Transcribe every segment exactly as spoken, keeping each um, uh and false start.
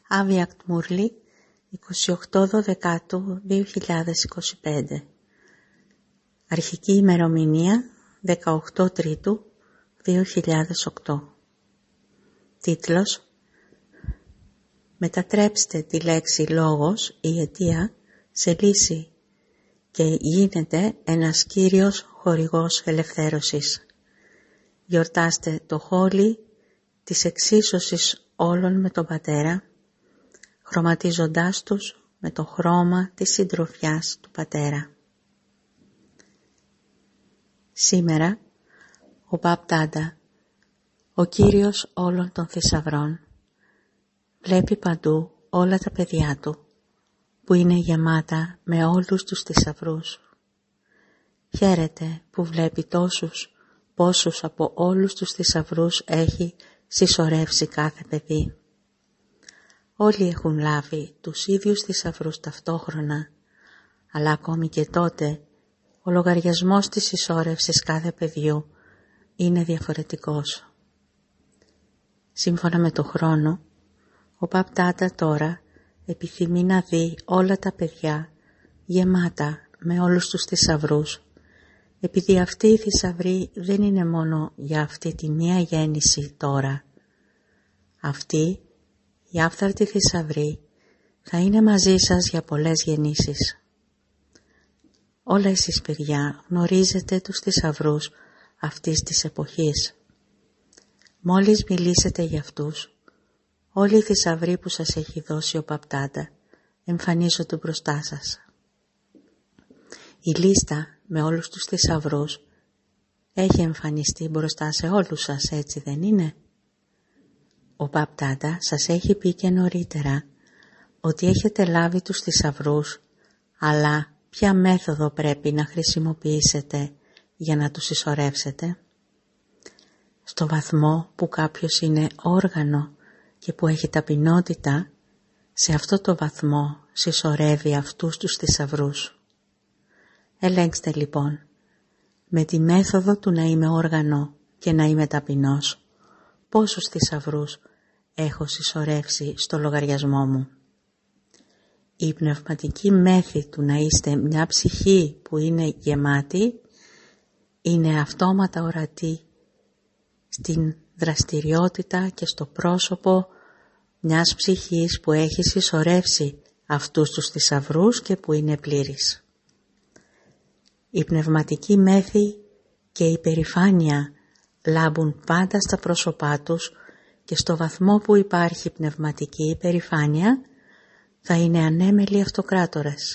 Άβη Ακτμούρλη, είκοσι οκτώ Δεκάτου δύο χιλιάδες είκοσι πέντε. Αρχική ημερομηνία δεκαοκτώ Τρίτου δύο χιλιάδες οκτώ. Τίτλος: μετατρέψτε τη λέξη λόγος ή αιτία σε λύση και γίνετε ένας κύριος χορηγός ελευθέρωσης. Γιορτάστε το χόλι της εξίσωσης όλων με τον Πατέρα, χρωματίζοντάς τους με το χρώμα της συντροφιάς του Πατέρα. Σήμερα, ο Μπαπ-Ντάντα, ο Κύριος όλων των θησαυρών, βλέπει παντού όλα τα παιδιά του, που είναι γεμάτα με όλους τους θησαυρούς. Χαίρεται που βλέπει τόσους, πόσους από όλους τους θησαυρούς έχει συσσωρεύσει κάθε παιδί. Όλοι έχουν λάβει τους ίδιους θησαυρούς ταυτόχρονα, αλλά ακόμη και τότε ο λογαριασμός της συσσώρευσης κάθε παιδιού είναι διαφορετικός. Σύμφωνα με το χρόνο, ο Μπαπ-Ντάντα τώρα επιθυμεί να δει όλα τα παιδιά γεμάτα με όλους τους θησαυρούς, επειδή αυτοί οι θησαυροί δεν είναι μόνο για αυτή τη μία γέννηση τώρα. Αυτοί οι άφθαρτοι θησαυροί θα είναι μαζί σας για πολλές γεννήσεις. Όλα εσείς παιδιά γνωρίζετε τους θησαυρούς αυτής της εποχής. Μόλις μιλήσετε για αυτούς, όλοι οι θησαυροί που σας έχει δώσει ο Μπαπ-Ντάντα εμφανίζονται μπροστά σας. Η λίστα με όλους τους θησαυρούς έχει εμφανιστεί μπροστά σε όλους σας, έτσι δεν είναι? Ο Μπαπ-Ντάντα σας έχει πει και νωρίτερα ότι έχετε λάβει τους θησαυρούς, αλλά ποια μέθοδο πρέπει να χρησιμοποιήσετε για να τους συσσωρεύσετε? Στο βαθμό που κάποιος είναι όργανο και που έχει ταπεινότητα, σε αυτό το βαθμό συσσωρεύει αυτούς τους θησαυρούς. Ελέγξτε λοιπόν, με τη μέθοδο του να είμαι όργανο και να είμαι ταπεινός, πόσους θησαυρούς έχω συσσωρεύσει στο λογαριασμό μου. Η πνευματική μέθη του να είστε μια ψυχή που είναι γεμάτη είναι αυτόματα ορατή στην δραστηριότητα και στο πρόσωπο μιας ψυχής που έχει συσσωρεύσει αυτούς τους θησαυρούς και που είναι πλήρης. Η πνευματική μέθη και η περηφάνεια λάμπουν πάντα στα πρόσωπά τους και στο βαθμό που υπάρχει πνευματική υπερηφάνεια θα είναι ανέμελοι αυτοκράτορες.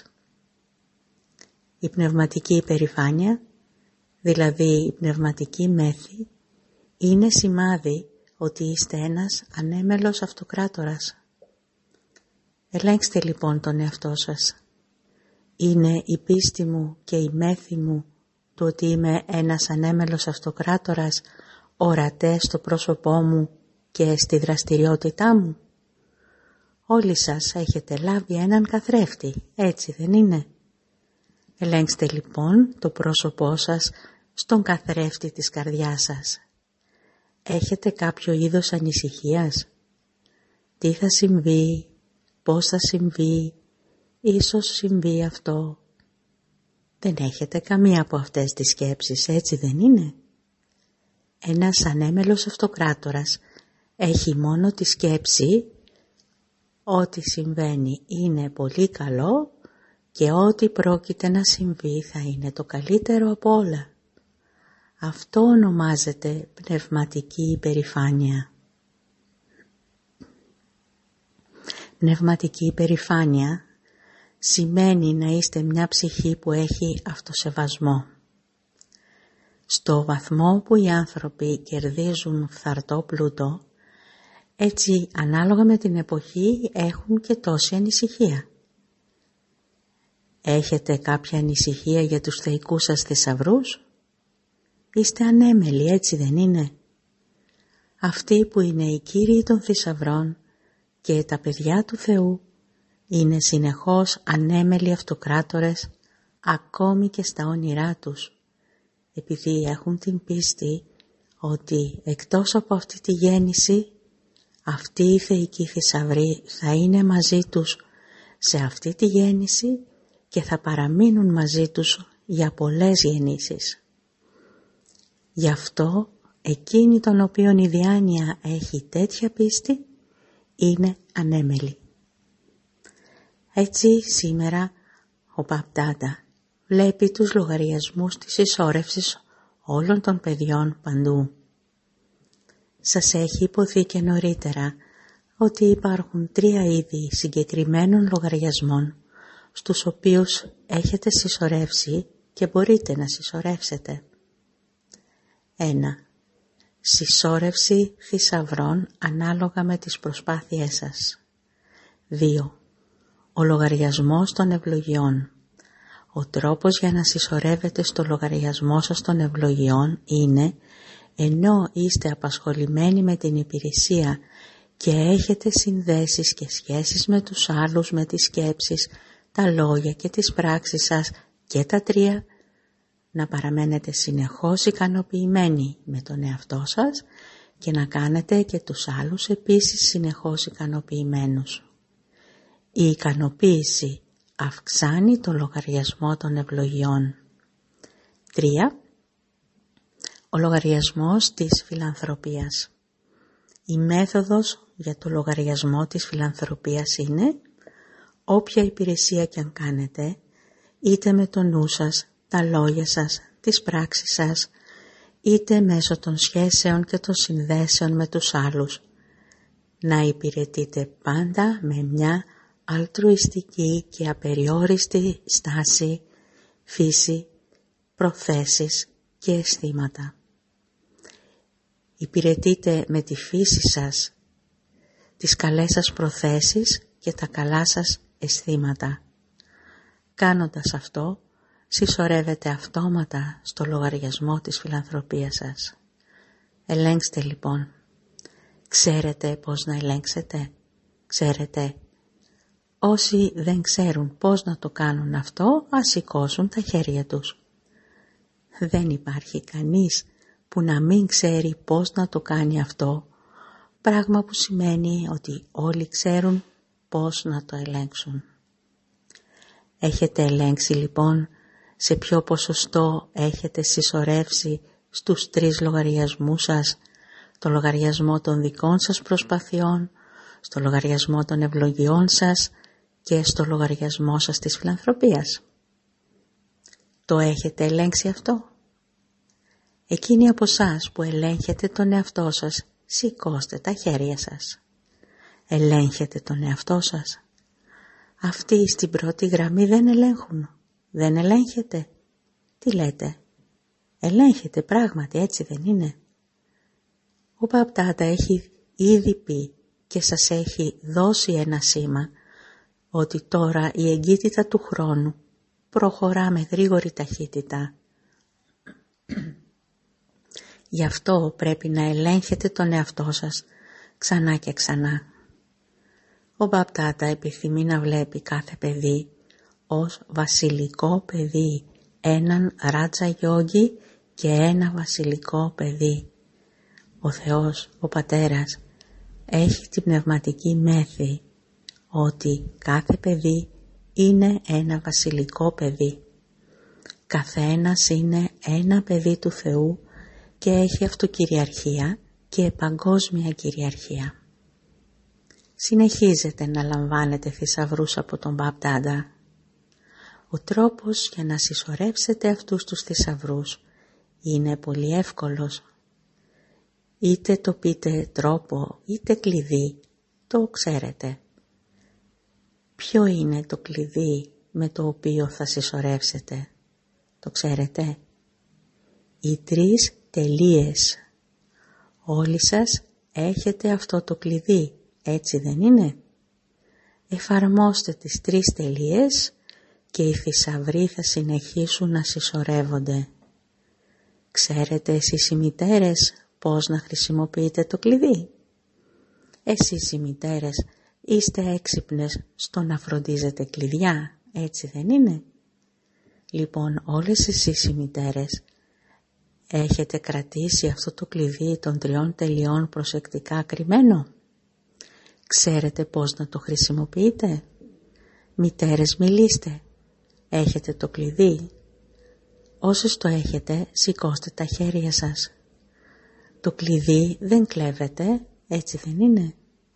Η πνευματική υπερηφάνεια, δηλαδή η πνευματική μέθη, είναι σημάδι ότι είστε ένας ανέμελος αυτοκράτορας. Ελέγξτε λοιπόν τον εαυτό σας. Είναι η πίστη μου και η μέθη μου του ότι είμαι ένας ανέμελος αυτοκράτορας ορατές στο πρόσωπό μου και στη δραστηριότητά μου? Όλοι σας έχετε λάβει έναν καθρέφτη, έτσι δεν είναι? Ελέγξτε λοιπόν το πρόσωπό σας στον καθρέφτη της καρδιάς σας. Έχετε κάποιο είδος ανησυχίας? Τι θα συμβεί, πώς θα συμβεί, ίσως συμβεί αυτό? Δεν έχετε καμία από αυτές τις σκέψεις, έτσι δεν είναι? Ένας ανέμελος αυτοκράτορας έχει μόνο τη σκέψη ότι συμβαίνει είναι πολύ καλό και ό,τι πρόκειται να συμβεί θα είναι το καλύτερο από όλα. Αυτό ονομάζεται πνευματική υπερηφάνεια. Πνευματική υπερηφάνεια σημαίνει να είστε μια ψυχή που έχει αυτοσεβασμό. Στο βαθμό που οι άνθρωποι κερδίζουν φθαρτό πλούτο, έτσι ανάλογα με την εποχή έχουν και τόση ανησυχία. Έχετε κάποια ανησυχία για τους θεϊκούς σας θησαυρούς? Είστε ανέμελοι, έτσι δεν είναι? Αυτοί που είναι οι κύριοι των θησαυρών και τα παιδιά του Θεού είναι συνεχώς ανέμελοι αυτοκράτορες ακόμη και στα όνειρά τους, επειδή έχουν την πίστη ότι εκτός από αυτή τη γέννηση αυτοί οι θεϊκοί θησαυροί θα είναι μαζί τους σε αυτή τη γέννηση και θα παραμείνουν μαζί τους για πολλές γεννήσεις. Γι' αυτό εκείνοι των οποίων η διάνοια έχει τέτοια πίστη είναι ανέμελοι. Έτσι σήμερα ο Μπαπ-Δάντα βλέπει τους λογαριασμούς της συσσόρευσης όλων των παιδιών παντού. Σας έχει υποθεί και νωρίτερα ότι υπάρχουν τρία είδη συγκεκριμένων λογαριασμών στους οποίους έχετε συσσωρεύσει και μπορείτε να συσσωρεύσετε. ένα. Συσσόρευση θησαυρών ανάλογα με τις προσπάθειές σας. δύο. Ο λογαριασμός των ευλογιών. Ο τρόπος για να συσσωρεύετε στο λογαριασμό σας των ευλογιών είναι, ενώ είστε απασχολημένοι με την υπηρεσία και έχετε συνδέσεις και σχέσεις με τους άλλους, με τις σκέψεις, τα λόγια και τις πράξεις σας και τα τρία, να παραμένετε συνεχώς ικανοποιημένοι με τον εαυτό σας και να κάνετε και τους άλλους επίσης συνεχώς ικανοποιημένους. Η ικανοποίηση αυξάνει το λογαριασμό των ευλογιών. τρία. Ο λογαριασμός της φιλανθρωπίας. Η μέθοδος για το λογαριασμό της φιλανθρωπίας είναι όποια υπηρεσία και αν κάνετε, είτε με το νου σας, τα λόγια σας, τις πράξεις σας, είτε μέσω των σχέσεων και των συνδέσεων με τους άλλους, να υπηρετείτε πάντα με μια αλτρουιστική και απεριόριστη στάση, φύση, προθέσεις και αισθήματα. Υπηρετείτε με τη φύση σας, τις καλές σας προθέσεις και τα καλά σας αισθήματα. Κάνοντας αυτό, συσσωρεύετε αυτόματα στο λογαριασμό της φιλανθρωπίας σας. Ελέγξτε λοιπόν. Ξέρετε πώς να ελέγξετε? Ξέρετε? Όσοι δεν ξέρουν πώς να το κάνουν αυτό, ας σηκώσουν τα χέρια τους. Δεν υπάρχει κανείς που να μην ξέρει πώς να το κάνει αυτό, πράγμα που σημαίνει ότι όλοι ξέρουν πώς να το ελέγξουν. Έχετε ελέγξει λοιπόν σε ποιο ποσοστό έχετε συσσωρεύσει στους τρεις λογαριασμούς σας, το λογαριασμό των δικών σας προσπαθειών, στο λογαριασμό των ευλογιών σας και στο λογαριασμό σας της φιλανθρωπίας. Το έχετε ελέγξει αυτό? Εκείνοι από εσάς που ελέγχετε τον εαυτό σας, σηκώστε τα χέρια σας. Ελέγχετε τον εαυτό σας? Αυτοί στην πρώτη γραμμή δεν ελέγχουν. Δεν ελέγχετε? Τι λέτε? Ελέγχετε πράγματι, έτσι δεν είναι? Ο Μπαπ-Δάντα έχει ήδη πει και σας έχει δώσει ένα σήμα ότι τώρα η εγκύτητα του χρόνου προχωρά με γρήγορη ταχύτητα. Γι' αυτό πρέπει να ελέγχετε τον εαυτό σας ξανά και ξανά. Ο Μπαπ-Δάντα επιθυμεί να βλέπει κάθε παιδί ως βασιλικό παιδί, έναν Ράτζα Γιόγκι και ένα βασιλικό παιδί. Ο Θεός, ο Πατέρας, έχει την πνευματική μέθη ότι κάθε παιδί είναι ένα βασιλικό παιδί. Καθένας είναι ένα παιδί του Θεού και έχει αυτοκυριαρχία και παγκόσμια κυριαρχία. Συνεχίζετε να λαμβάνετε θησαυρούς από τον Μπαπ-Δάντα. Ο τρόπος για να συσσωρεύσετε αυτούς τους θησαυρούς είναι πολύ εύκολος. Είτε το πείτε τρόπο είτε κλειδί, το ξέρετε. Ποιο είναι το κλειδί με το οποίο θα συσσωρεύσετε? Το ξέρετε? Οι τρεις τελείες. Όλοι σας έχετε αυτό το κλειδί, έτσι δεν είναι? Εφαρμόστε τις τρεις τελείες και οι θησαυροί θα συνεχίσουν να συσσωρεύονται. Ξέρετε εσείς οι μητέρες πώς να χρησιμοποιείτε το κλειδί? Εσείς οι μητέρες είστε έξυπνες στο να φροντίζετε κλειδιά, έτσι δεν είναι? Λοιπόν, όλες εσείς οι μητέρες έχετε κρατήσει αυτό το κλειδί των τριών τελειών προσεκτικά κρυμμένο? Ξέρετε πώς να το χρησιμοποιείτε? Μητέρες, μιλήστε. Έχετε το κλειδί? Όσες το έχετε, σηκώστε τα χέρια σας. Το κλειδί δεν κλέβεται, έτσι δεν είναι?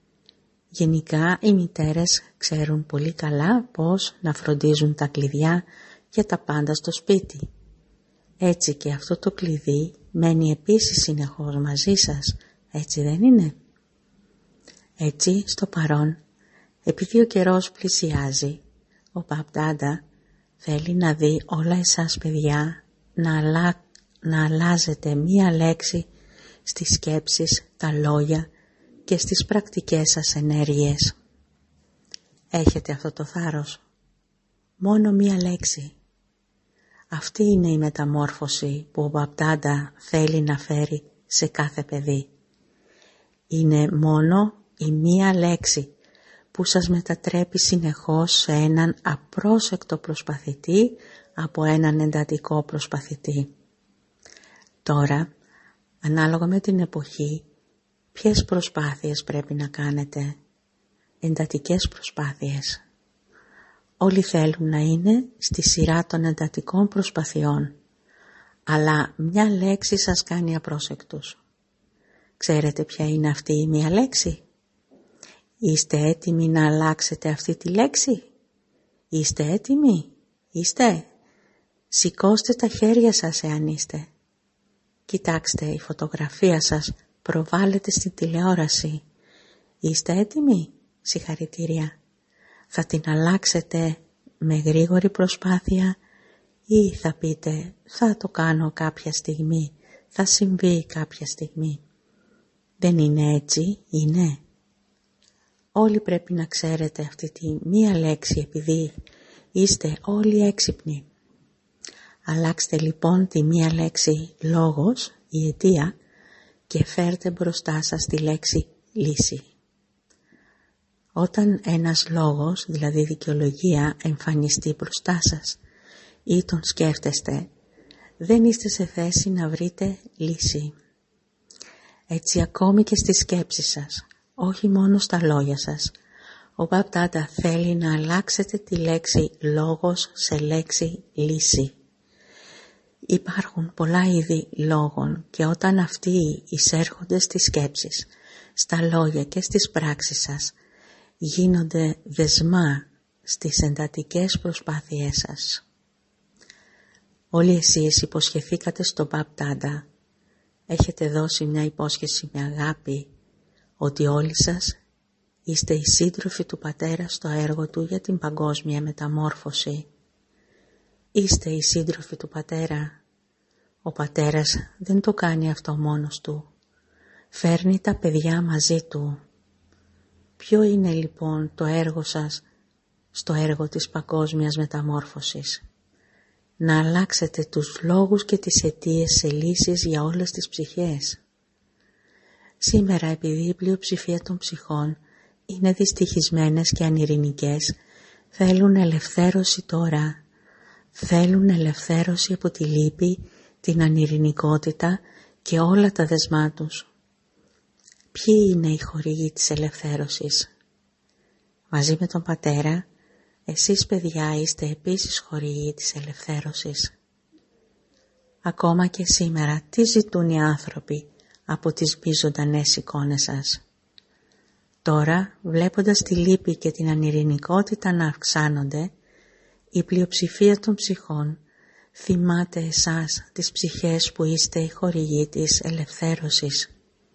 Γενικά οι μητέρες ξέρουν πολύ καλά πώς να φροντίζουν τα κλειδιά για τα πάντα στο σπίτι. Έτσι και αυτό το κλειδί μένει επίσης συνεχώς μαζί σας, έτσι δεν είναι? Έτσι στο παρόν, επειδή ο καιρός πλησιάζει, ο Μπαπ-Ντάντα θέλει να δει όλα εσάς παιδιά να, αλλα... να αλλάζετε μία λέξη στις σκέψεις, τα λόγια και στις πρακτικές σας ενέργειες. Έχετε αυτό το θάρρος? Μόνο μία λέξη. Αυτή είναι η μεταμόρφωση που ο Μπαπ-Ντάντα θέλει να φέρει σε κάθε παιδί. Είναι μόνο η μία λέξη που σας μετατρέπει συνεχώς σε έναν απρόσεκτο προσπαθητή από έναν εντατικό προσπαθητή. Τώρα, ανάλογα με την εποχή, ποιες προσπάθειες πρέπει να κάνετε? Εντατικές προσπάθειες. Όλοι θέλουν να είναι στη σειρά των εντατικών προσπαθειών, αλλά μια λέξη σας κάνει απρόσεκτους. Ξέρετε ποια είναι αυτή η μία λέξη? Είστε έτοιμοι να αλλάξετε αυτή τη λέξη? Είστε έτοιμοι? Είστε? Σηκώστε τα χέρια σας εάν είστε. Κοιτάξτε, η φωτογραφία σας προβάλλεται στην τηλεόραση. Είστε έτοιμοι? Συγχαρητήρια. Θα την αλλάξετε με γρήγορη προσπάθεια ή θα πείτε θα το κάνω κάποια στιγμή, θα συμβεί κάποια στιγμή? Δεν είναι έτσι, είναι? Όλοι πρέπει να ξέρετε αυτή τη μία λέξη επειδή είστε όλοι έξυπνοι. Αλλάξτε λοιπόν τη μία λέξη λόγος, η αιτία, και φέρτε μπροστά σας τη λέξη λύση. Όταν ένας λόγος, δηλαδή δικαιολογία, εμφανιστεί μπροστά σας ή τον σκέφτεστε, δεν είστε σε θέση να βρείτε λύση. Έτσι ακόμη και στις σκέψεις σας, όχι μόνο στα λόγια σας, ο Μπαπ-Ντάντα θέλει να αλλάξετε τη λέξη λόγος σε λέξη λύση. Υπάρχουν πολλά είδη λόγων και όταν αυτοί εισέρχονται στις σκέψεις, στα λόγια και στις πράξεις σας, γίνονται δεσμά στις εντατικές προσπάθειές σας. Όλοι εσείς υποσχεθήκατε στον Μπαπ-Ντάντα, έχετε δώσει μια υπόσχεση με αγάπη, ότι όλοι σας είστε οι σύντροφοι του Πατέρα στο έργο του για την παγκόσμια μεταμόρφωση. Είστε οι σύντροφοι του Πατέρα. Ο Πατέρας δεν το κάνει αυτό μόνος του. Φέρνει τα παιδιά μαζί του. Ποιο είναι λοιπόν το έργο σας στο έργο της παγκόσμιας μεταμόρφωσης? Να αλλάξετε τους λόγους και τις αιτίες σε λύσεις για όλες τις ψυχές. Σήμερα, επειδή η πλειοψηφία των ψυχών είναι δυστυχισμένες και ανειρηνικές, θέλουν ελευθέρωση τώρα. Θέλουν ελευθέρωση από τη λύπη, την ανειρηνικότητα και όλα τα δεσμά τους. Ποιοι είναι οι χορηγοί της ελευθέρωσης? Μαζί με τον Πατέρα, εσείς παιδιά είστε επίσης χορηγοί της ελευθέρωσης. Ακόμα και σήμερα, τι ζητούν οι άνθρωποι από τις μη ζωντανές εικόνες σας? Τώρα, βλέποντας τη λύπη και την ανειρηνικότητα να αυξάνονται, η πλειοψηφία των ψυχών θυμάται εσάς, τις ψυχές που είστε οι χορηγοί της ελευθέρωσης.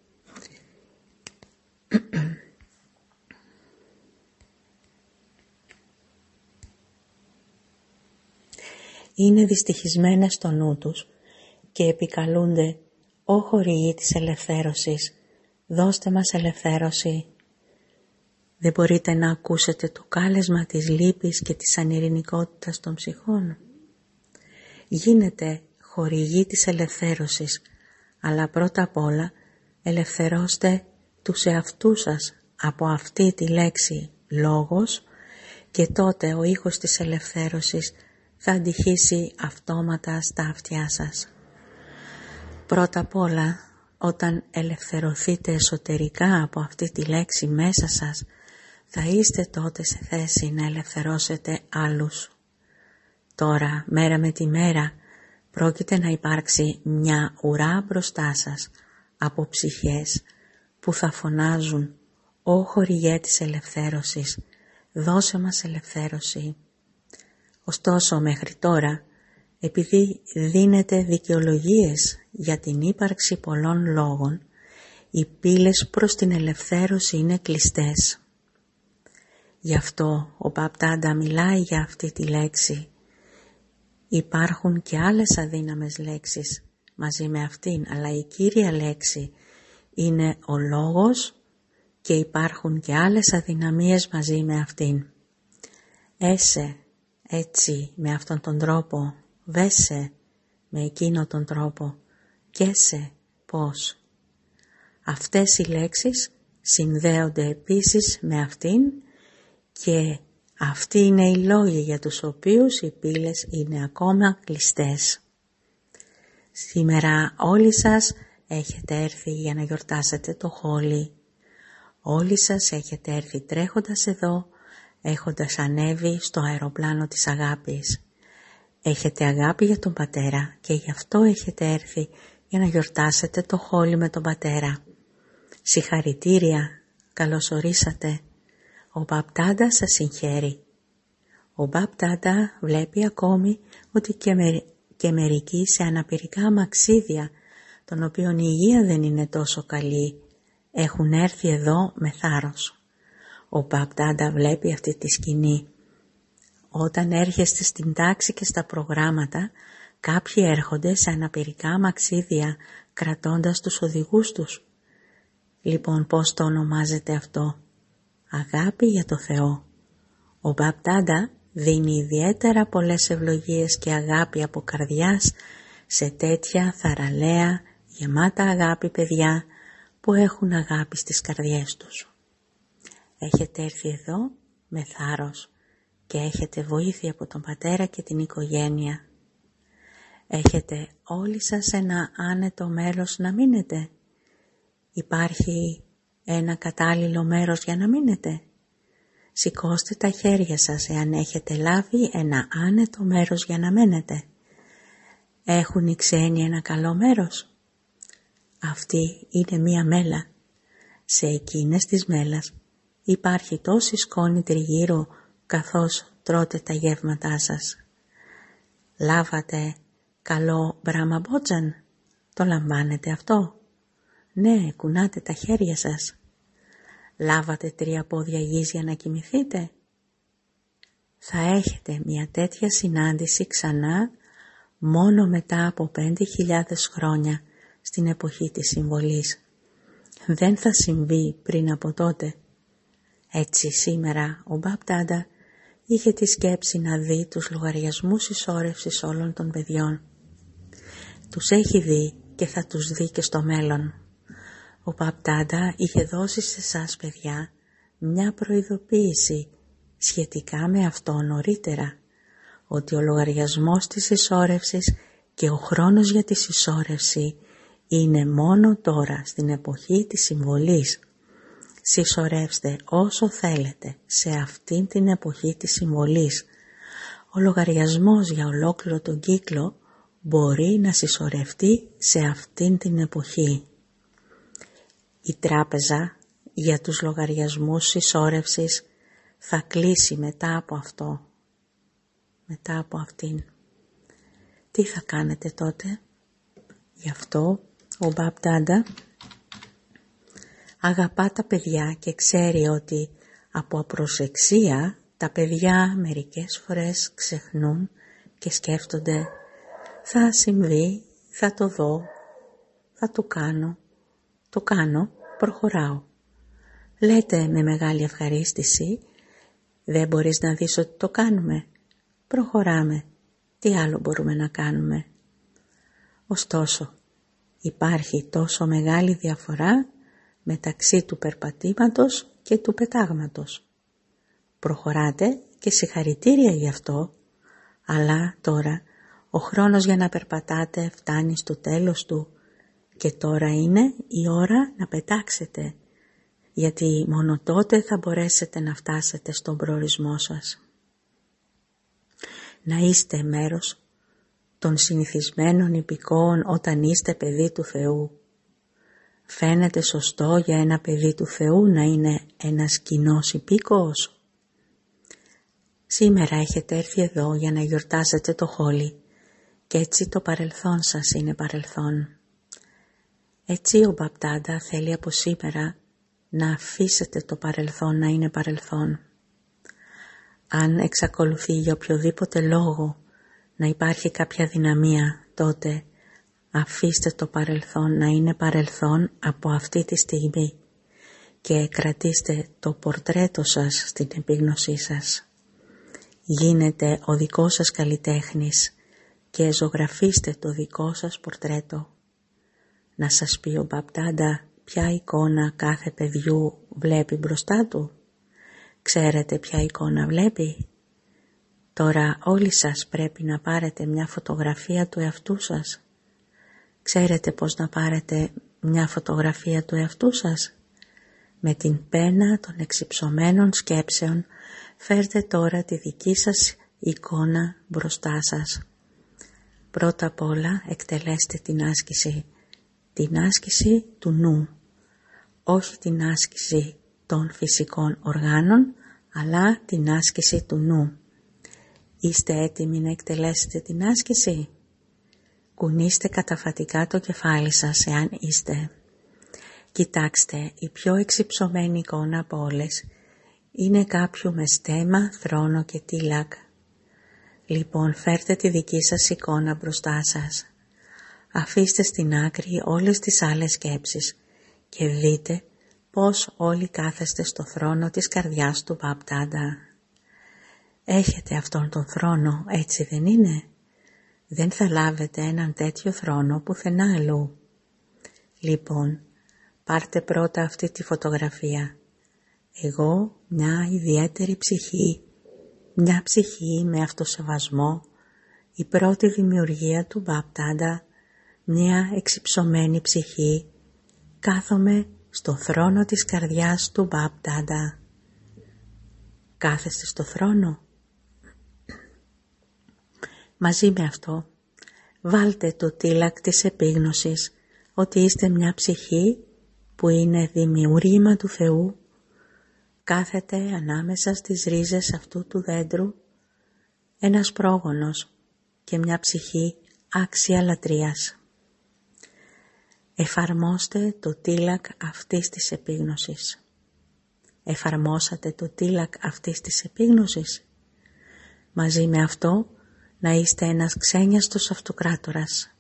Είναι δυστυχισμένες στο νου τους και επικαλούνται «Ω χορηγοί της ελευθέρωσης, δώστε μας ελευθέρωση». Δεν μπορείτε να ακούσετε το κάλεσμα της λύπης και της ανειρηνικότητας των ψυχών? Γίνετε χορηγοί της ελευθέρωσης, αλλά πρώτα απ' όλα ελευθερώστε τους εαυτούς σας από αυτή τη λέξη λόγος και τότε ο ήχος της ελευθέρωσης θα αντυχήσει αυτόματα στα αυτιά σας. Πρώτα απ' όλα, όταν ελευθερωθείτε εσωτερικά από αυτή τη λέξη μέσα σας, θα είστε τότε σε θέση να ελευθερώσετε άλλους. Τώρα, μέρα με τη μέρα, πρόκειται να υπάρξει μια ουρά μπροστά σας από ψυχές που θα φωνάζουν «Ω χορηγέ της ελευθέρωσης, δώσε μας ελευθέρωση». Ωστόσο, μέχρι τώρα, επειδή δίνετε δικαιολογίες για την ύπαρξη πολλών λόγων, οι πύλες προς την ελευθέρωση είναι κλειστές. Γι' αυτό ο Μπαπ-Ντάντα μιλάει για αυτή τη λέξη. Υπάρχουν και άλλες αδύναμες λέξεις μαζί με αυτήν, αλλά η κύρια λέξη είναι ο λόγος και υπάρχουν και άλλες αδυναμίες μαζί με αυτήν. Έσε έτσι με αυτόν τον τρόπο, βέσε με εκείνο τον τρόπο, κέσε πώς. Αυτές οι λέξεις συνδέονται επίσης με αυτήν και αυτοί είναι οι λόγοι για τους οποίους οι πύλες είναι ακόμα κλειστές. Σήμερα όλοι σας έχετε έρθει για να γιορτάσετε το Χόλι. Όλοι σας έχετε έρθει τρέχοντας εδώ, έχοντας ανέβει στο αεροπλάνο της αγάπης. Έχετε αγάπη για τον Πατέρα και γι' αυτό έχετε έρθει για να γιορτάσετε το Χόλι με τον Πατέρα. Συγχαρητήρια, καλώς ορίσατε. Ο Μπαπ-Ντάντα σας συγχαίρει. Ο Μπαπ-Ντάντα βλέπει ακόμη ότι και, με, και μερικοί σε αναπηρικά αμαξίδια, των οποίων η υγεία δεν είναι τόσο καλή, έχουν έρθει εδώ με θάρρος. Ο Μπαπ-Ντάντα βλέπει αυτή τη σκηνή. Όταν έρχεστε στην τάξη και στα προγράμματα, κάποιοι έρχονται σε αναπηρικά αμαξίδια κρατώντας τους οδηγούς τους. Λοιπόν, πώς το ονομάζεται αυτό? Αγάπη για το Θεό. Ο Μπαπ-Ντάντα δίνει ιδιαίτερα πολλές ευλογίες και αγάπη από καρδιάς σε τέτοια θαραλέα, γεμάτα αγάπη παιδιά που έχουν αγάπη στις καρδιές τους. Έχετε έρθει εδώ με θάρρος και έχετε βοήθεια από τον Πατέρα και την οικογένεια. Έχετε όλοι σας ένα άνετο μέρος να μείνετε. Υπάρχει ένα κατάλληλο μέρος για να μείνετε. Σηκώστε τα χέρια σας εάν έχετε λάβει ένα άνετο μέρος για να μένετε. Έχουν οι ξένοι ένα καλό μέρος? Αυτή είναι μία μέλα. Σε εκείνες τις μέλας υπάρχει τόση σκόνη τριγύρω καθώς τρώτε τα γεύματά σας. Λάβατε καλό μπραμαμπότζαν? Το λαμβάνετε αυτό? Ναι, κουνάτε τα χέρια σας. Λάβατε τρία πόδια γης για να κοιμηθείτε? Θα έχετε μια τέτοια συνάντηση ξανά μόνο μετά από πέντε χιλιάδες χρόνια στην εποχή της συμβολής. Δεν θα συμβεί πριν από τότε. Έτσι σήμερα ο Μπαπ-Ντάντα είχε τη σκέψη να δει τους λογαριασμούς συσσόρευσης όλων των παιδιών. Τους έχει δει και θα τους δει και στο μέλλον. Ο Μπαπ-Ντάντα είχε δώσει σε εσάς παιδιά μια προειδοποίηση σχετικά με αυτό νωρίτερα, ότι ο λογαριασμός της συσσόρευσης και ο χρόνος για τη συσσόρευση είναι μόνο τώρα στην εποχή της συμβολής. Συσσωρεύστε όσο θέλετε σε αυτήν την εποχή της συμβολής. Ο λογαριασμός για ολόκληρο τον κύκλο μπορεί να συσσωρευτεί σε αυτήν την εποχή. Η τράπεζα για τους λογαριασμούς συσσόρευσης θα κλείσει μετά από αυτό, μετά από αυτήν. Τι θα κάνετε τότε? Γι' αυτό ο Μπαπ-Ντάντα αγαπά τα παιδιά και ξέρει ότι από απροσεξία τα παιδιά μερικές φορές ξεχνούν και σκέφτονται θα συμβεί, θα το δω, θα το κάνω, το κάνω, προχωράω. Λέτε με μεγάλη ευχαρίστηση, δεν μπορείς να δεις ότι το κάνουμε, προχωράμε, τι άλλο μπορούμε να κάνουμε? Ωστόσο, υπάρχει τόσο μεγάλη διαφορά μεταξύ του περπατήματος και του πετάγματος. Προχωράτε και συγχαρητήρια γι' αυτό, αλλά τώρα ο χρόνος για να περπατάτε φτάνει στο τέλος του Και τώρα είναι η ώρα να πετάξετε, γιατί μόνο τότε θα μπορέσετε να φτάσετε στον προορισμό σας. Να είστε μέρος των συνηθισμένων υπηκόων όταν είστε παιδί του Θεού. Φαίνεται σωστό για ένα παιδί του Θεού να είναι ένας κοινός υπήκοος? Σήμερα έχετε έρθει εδώ για να γιορτάζετε το Χόλι και έτσι το παρελθόν σας είναι παρελθόν. Έτσι ο Μπαπτάντα θέλει από σήμερα να αφήσετε το παρελθόν να είναι παρελθόν. Αν εξακολουθεί για οποιοδήποτε λόγο να υπάρχει κάποια δυναμία, τότε αφήστε το παρελθόν να είναι παρελθόν από αυτή τη στιγμή και κρατήστε το πορτρέτο σας στην επίγνωσή σας. Γίνετε ο δικός σας καλλιτέχνης και ζωγραφίστε το δικό σας πορτρέτο. Να σας πει ο Μπαπτάντα ποια εικόνα κάθε παιδιού βλέπει μπροστά του. Ξέρετε ποια εικόνα βλέπει? Τώρα όλοι σας πρέπει να πάρετε μια φωτογραφία του εαυτού σας. Ξέρετε πώς να πάρετε μια φωτογραφία του εαυτού σας? Με την πένα των εξυψωμένων σκέψεων φέρτε τώρα τη δική σας εικόνα μπροστά σας. Πρώτα απ' όλα εκτελέστε την άσκηση, την άσκηση του νου, όχι την άσκηση των φυσικών οργάνων, αλλά την άσκηση του νου. Είστε έτοιμοι να εκτελέσετε την άσκηση? Κουνήστε καταφατικά το κεφάλι σας εάν είστε. Κοιτάξτε, η πιο εξυψωμένη εικόνα από όλες είναι κάποιου με στέμμα, θρόνο και τίλακ. Λοιπόν, φέρτε τη δική σας εικόνα μπροστά σας. Αφήστε στην άκρη όλες τις άλλες σκέψεις και δείτε πώς όλοι κάθεστε στο θρόνο της καρδιάς του Μπαπτάντα. Έχετε αυτόν τον θρόνο, έτσι δεν είναι? Δεν θα λάβετε έναν τέτοιο θρόνο πουθενά αλλού. Λοιπόν, πάρτε πρώτα αυτή τη φωτογραφία. Εγώ, μια ιδιαίτερη ψυχή, μια ψυχή με αυτοσεβασμό, η πρώτη δημιουργία του Μπαπτάντα, μια εξυψωμένη ψυχή, κάθομαι στο θρόνο της καρδιάς του Μπαπτάντα. Κάθεστε στο θρόνο? Μαζί με αυτό, βάλτε το τίλακ της επίγνωσης ότι είστε μια ψυχή που είναι δημιούργημα του Θεού, κάθεται ανάμεσα στις ρίζες αυτού του δέντρου ένας πρόγονος και μια ψυχή άξια λατρείας. Εφαρμόστε το τίλακ αυτής της επίγνωσης. Εφαρμόσατε το τίλακ αυτής της επίγνωσης? Μαζί με αυτό να είστε ένας ξένιαστος αυτοκράτορας.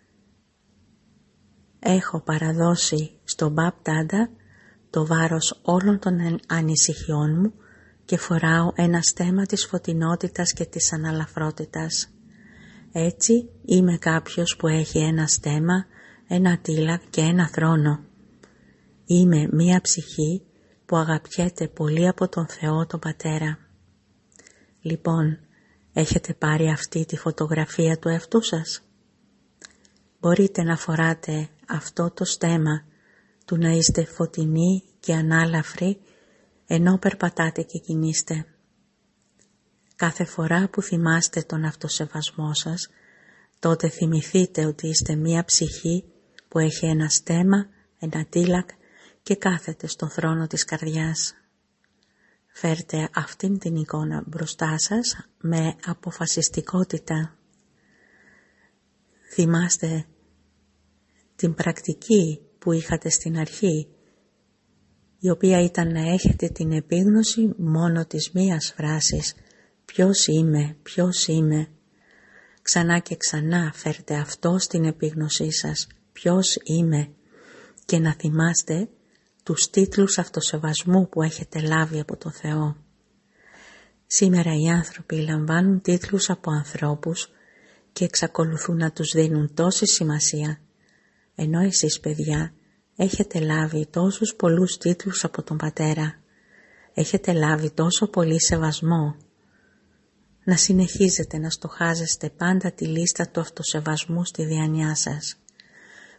Έχω παραδώσει στον Μπαπτάντα το βάρος όλων των ανησυχιών μου και φοράω ένα στέμμα της φωτεινότητας και της αναλαφρότητας. Έτσι είμαι κάποιος που έχει ένα στέμμα, ένα τίλακ και ένα θρόνο. Είμαι μία ψυχή που αγαπιέται πολύ από τον Θεό τον Πατέρα. Λοιπόν, έχετε πάρει αυτή τη φωτογραφία του εαυτού σας? Μπορείτε να φοράτε αυτό το στέμμα του να είστε φωτεινοί και ανάλαφροι ενώ περπατάτε και κινείστε. Κάθε φορά που θυμάστε τον αυτοσεβασμό σας, τότε θυμηθείτε ότι είστε μία ψυχή που έχει ένα στέμμα, ένα τίλακ και κάθεται στον θρόνο της καρδιάς. Φέρτε αυτήν την εικόνα μπροστά σας με αποφασιστικότητα. Θυμάστε την πρακτική που είχατε στην αρχή, η οποία ήταν να έχετε την επίγνωση μόνο της μίας φράσης «Ποιος είμαι, ποιος είμαι». Ξανά και ξανά φέρτε αυτό στην επίγνωσή σας «Ποιος είμαι» και να θυμάστε τους τίτλους αυτοσεβασμού που έχετε λάβει από το Θεό. Σήμερα οι άνθρωποι λαμβάνουν τίτλους από ανθρώπους και εξακολουθούν να τους δίνουν τόση σημασία, ενώ εσείς παιδιά έχετε λάβει τόσους πολλούς τίτλους από τον Πατέρα, έχετε λάβει τόσο πολύ σεβασμό. Να συνεχίζετε να στοχάζεστε πάντα τη λίστα του αυτοσεβασμού στη διάνοιά σας.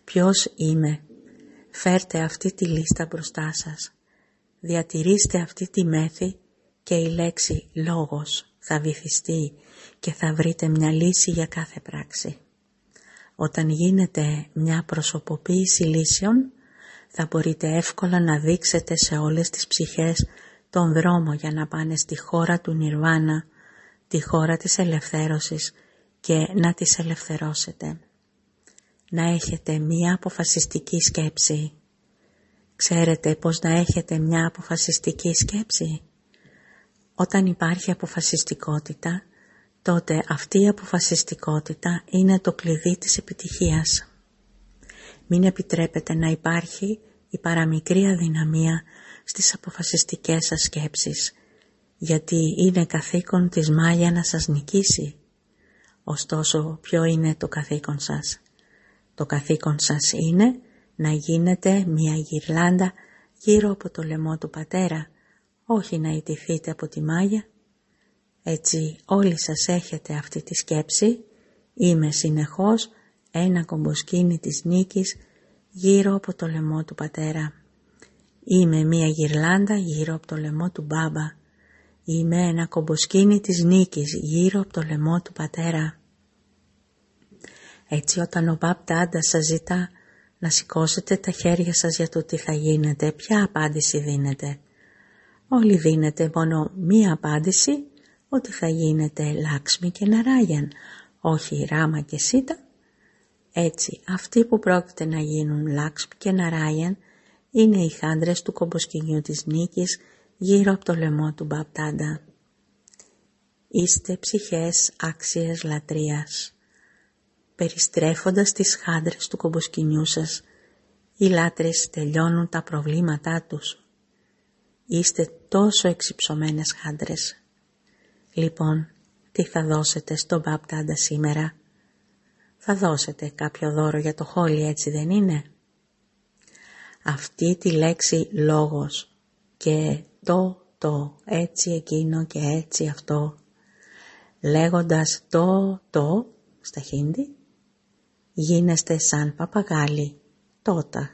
Ποιος είμαι? Φέρτε αυτή τη λίστα μπροστά σας. Διατηρήστε αυτή τη μέθη και η λέξη λόγος θα βυθιστεί και θα βρείτε μια λύση για κάθε πράξη. Όταν γίνεται μια προσωποποίηση λύσεων, θα μπορείτε εύκολα να δείξετε σε όλες τις ψυχές τον δρόμο για να πάνε στη χώρα του Νιρβάνα, τη χώρα της ελευθέρωσης και να τις ελευθερώσετε. Να έχετε μια αποφασιστική σκέψη. Ξέρετε πώς να έχετε μια αποφασιστική σκέψη? Όταν υπάρχει αποφασιστικότητα, τότε αυτή η αποφασιστικότητα είναι το κλειδί της επιτυχίας. Μην επιτρέπετε να υπάρχει η παραμικρή αδυναμία στις αποφασιστικές σας σκέψεις, γιατί είναι καθήκον της Μάγια να σας νικήσει. Ωστόσο, ποιο είναι το καθήκον σας? Το καθήκον σας είναι να γίνετε μια γυρλάντα γύρω από το λαιμό του πατέρα, όχι να ιτηθείτε από τη Μάγια. Έτσι όλοι σας έχετε αυτή τη σκέψη, είμαι συνεχώς ένα κομποσκίνη της νίκης γύρω από το λαιμό του πατέρα. Είμαι μια γυρλάντα γύρω από το λαιμό του μπάμπα. Είμαι ένα κομποσκίνη της νίκης γύρω από το λαιμό του πατέρα. Έτσι όταν ο Μπαπ Ντάντα σας ζητά να σηκώσετε τα χέρια σας για το τι θα γίνετε, ποια απάντηση δίνετε? Όλοι δίνετε μόνο μία απάντηση, ότι θα γίνετε Λάξμι και Ναράγιαν, όχι Ράμα και Σίτα. Έτσι, αυτοί που πρόκειται να γίνουν Λάξμι και Ναράγιαν είναι οι χάντρες του κομποσκηνιού της νίκης γύρω από το λαιμό του Μπαπ Ντάντα. Είστε ψυχές άξιες λατρείας. Περιστρέφοντας τις χάντρες του κομποσκηνιού σας, οι λάτρες τελειώνουν τα προβλήματά τους. Είστε τόσο εξυψωμένες χάντρες. Λοιπόν, τι θα δώσετε στον Μπαπ Ντάντα σήμερα? Θα δώσετε κάποιο δώρο για το χόλι, έτσι δεν είναι? Αυτή τη λέξη λόγος και το, το, έτσι εκείνο και έτσι αυτό, λέγοντας το, το, στα χίντι, γίνεστε σαν παπαγάλοι, τότε.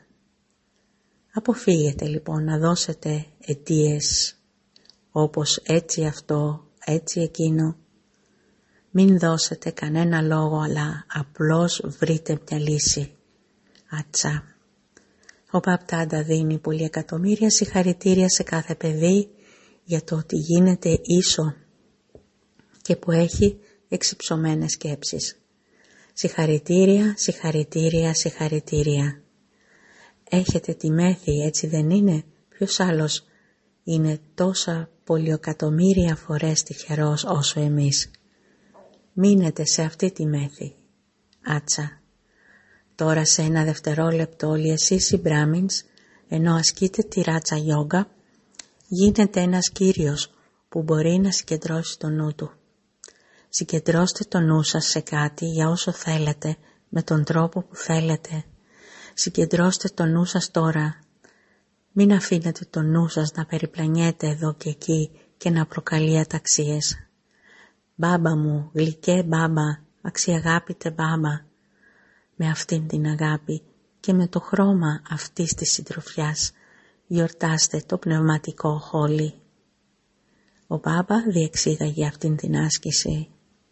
Αποφύγετε λοιπόν να δώσετε αιτίες όπως έτσι αυτό, έτσι εκείνο. Μην δώσετε κανένα λόγο, αλλά απλώς βρείτε μια λύση. Ατσά. Ο Μπαπ Ντάντα δίνει πολλή εκατομμύρια συγχαρητήρια σε κάθε παιδί για το ότι γίνεται ίσο και που έχει εξυψωμένες σκέψεις. Συγχαρητήρια, συγχαρητήρια, συγχαρητήρια. Έχετε τη μέθη, έτσι δεν είναι? Ποιος άλλος είναι τόσα πολυεκατομμύρια φορές τυχερός όσο εμείς? Μείνετε σε αυτή τη μέθη. Άτσα. Τώρα σε ένα δευτερόλεπτο όλοι εσείς οι Μπράμινς, ενώ ασκείτε τη ράτσα γιόγκα, γίνετε ένας κύριος που μπορεί να συγκεντρώσει το νου του. Συγκεντρώστε το νου σας σε κάτι για όσο θέλετε, με τον τρόπο που θέλετε. Συγκεντρώστε το νου σας τώρα. Μην αφήνετε το νου σας να περιπλανιέται εδώ και εκεί και να προκαλεί αταξίες. Μπάμπα μου, γλυκέ μπάμπα, αξιαγάπητε μπάμπα. Με αυτήν την αγάπη και με το χρώμα αυτής της συντροφιάς γιορτάστε το πνευματικό χόλι. Ο μπάμπα διεξήγαγε αυτήν την άσκηση.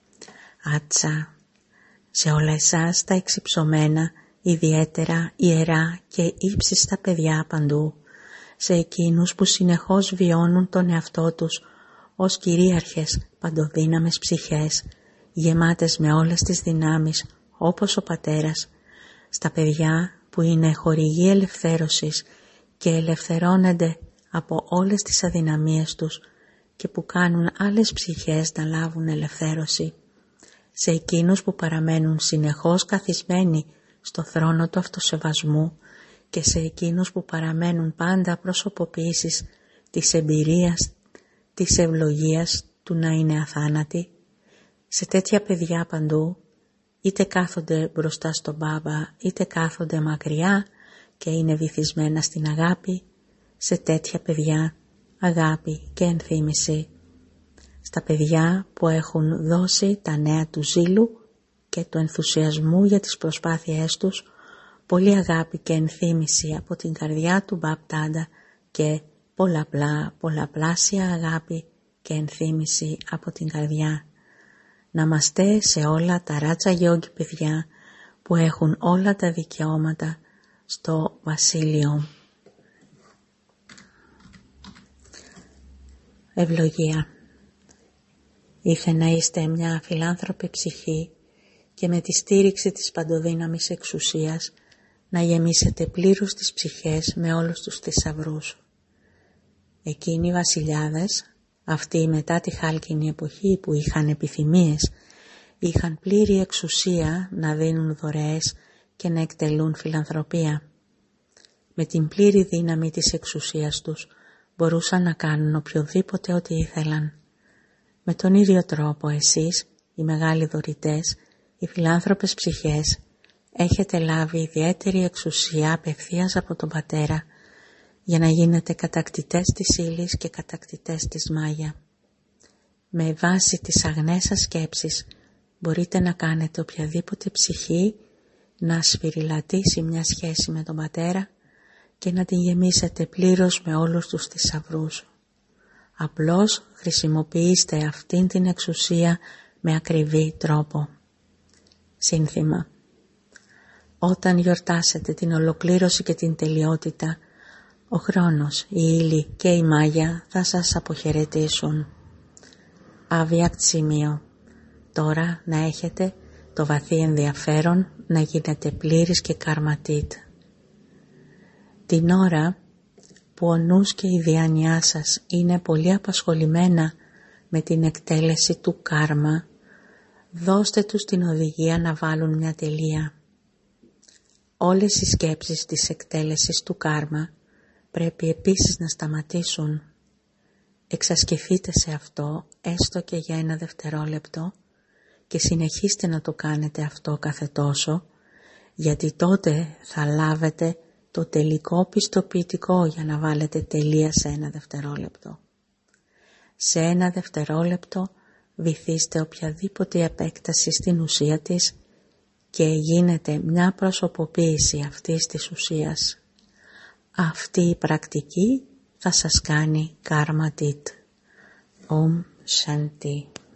Άτσα, σε όλα εσάς τα εξυψωμένα, ιδιαίτερα ιερά και ύψιστα παιδιά παντού, σε εκείνους που συνεχώς βιώνουν τον εαυτό τους ως κυρίαρχες παντοδύναμες ψυχές, γεμάτες με όλες τις δυνάμεις όπως ο πατέρας, στα παιδιά που είναι χορηγοί ελευθέρωσης και ελευθερώνονται από όλες τις αδυναμίες τους και που κάνουν άλλες ψυχές να λάβουν ελευθέρωση, σε εκείνους που παραμένουν συνεχώς καθισμένοι στο θρόνο του αυτοσεβασμού και σε εκείνους που παραμένουν πάντα προσωποποιήσεις της εμπειρίας, της ευλογίας του να είναι αθάνατοι, σε τέτοια παιδιά παντού, είτε κάθονται μπροστά στον μπάμπα, είτε κάθονται μακριά και είναι βυθισμένα στην αγάπη, σε τέτοια παιδιά αγάπη και ενθύμηση. Στα παιδιά που έχουν δώσει τα νέα του ζήλου και του ενθουσιασμού για τις προσπάθειές τους, πολύ αγάπη και ενθύμηση από την καρδιά του Μπαπ Τάντα και πολλαπλά, πολλαπλάσια αγάπη και ενθύμηση από την καρδιά. Ναμαστέ σε όλα τα Ράτσα Γιόγκι παιδιά που έχουν όλα τα δικαιώματα στο βασίλειο. Ευλογία. Ήθε να είστε μια φιλάνθρωπη ψυχή και με τη στήριξη της παντοδύναμης εξουσίας να γεμίσετε πλήρως τις ψυχές με όλους τους θησαυρούς. Εκείνοι οι βασιλιάδες, αυτοί μετά τη χάλκινη εποχή που είχαν επιθυμίες, είχαν πλήρη εξουσία να δίνουν δωρεές και να εκτελούν φιλανθρωπία. Με την πλήρη δύναμη της εξουσίας τους μπορούσαν να κάνουν οποιοδήποτε ό,τι ήθελαν. Με τον ίδιο τρόπο εσείς, οι μεγάλοι δωρητές, οι φιλάνθρωπες ψυχές, έχετε λάβει ιδιαίτερη εξουσία απευθείας από τον Πατέρα για να γίνετε κατακτητές της ύλης και κατακτητές της Μάγια. Με βάση τις αγνές σας σκέψεις μπορείτε να κάνετε οποιαδήποτε ψυχή να σφυριλατήσει μια σχέση με τον Πατέρα και να την γεμίσετε πλήρως με όλους τους θησαυρούς. Απλώς χρησιμοποιήστε αυτήν την εξουσία με ακριβή τρόπο. Σύνθημα. Όταν γιορτάσετε την ολοκλήρωση και την τελειότητα, ο χρόνος, η ύλη και η Μάγια θα σας αποχαιρετήσουν. Αβιακτ σημείο. Τώρα να έχετε το βαθύ ενδιαφέρον να γίνετε πλήρης και καρματίτ. Την ώρα που ο νους και η διάνοιά σας είναι πολύ απασχολημένα με την εκτέλεση του κάρμα, δώστε τους την οδηγία να βάλουν μια τελεία. Όλες οι σκέψεις της εκτέλεσης του κάρμα πρέπει επίσης να σταματήσουν. Εξασκηθείτε σε αυτό έστω και για ένα δευτερόλεπτο και συνεχίστε να το κάνετε αυτό κάθε τόσο, γιατί τότε θα λάβετε το τελικό πιστοποιητικό για να βάλετε τελεία σε ένα δευτερόλεπτο. Σε ένα δευτερόλεπτο βυθίστε οποιαδήποτε επέκταση στην ουσία της και γίνεται μια προσωποποίηση αυτής της ουσίας. Αυτή η πρακτική θα σας κάνει καρματίτ. Ομ Σαντι.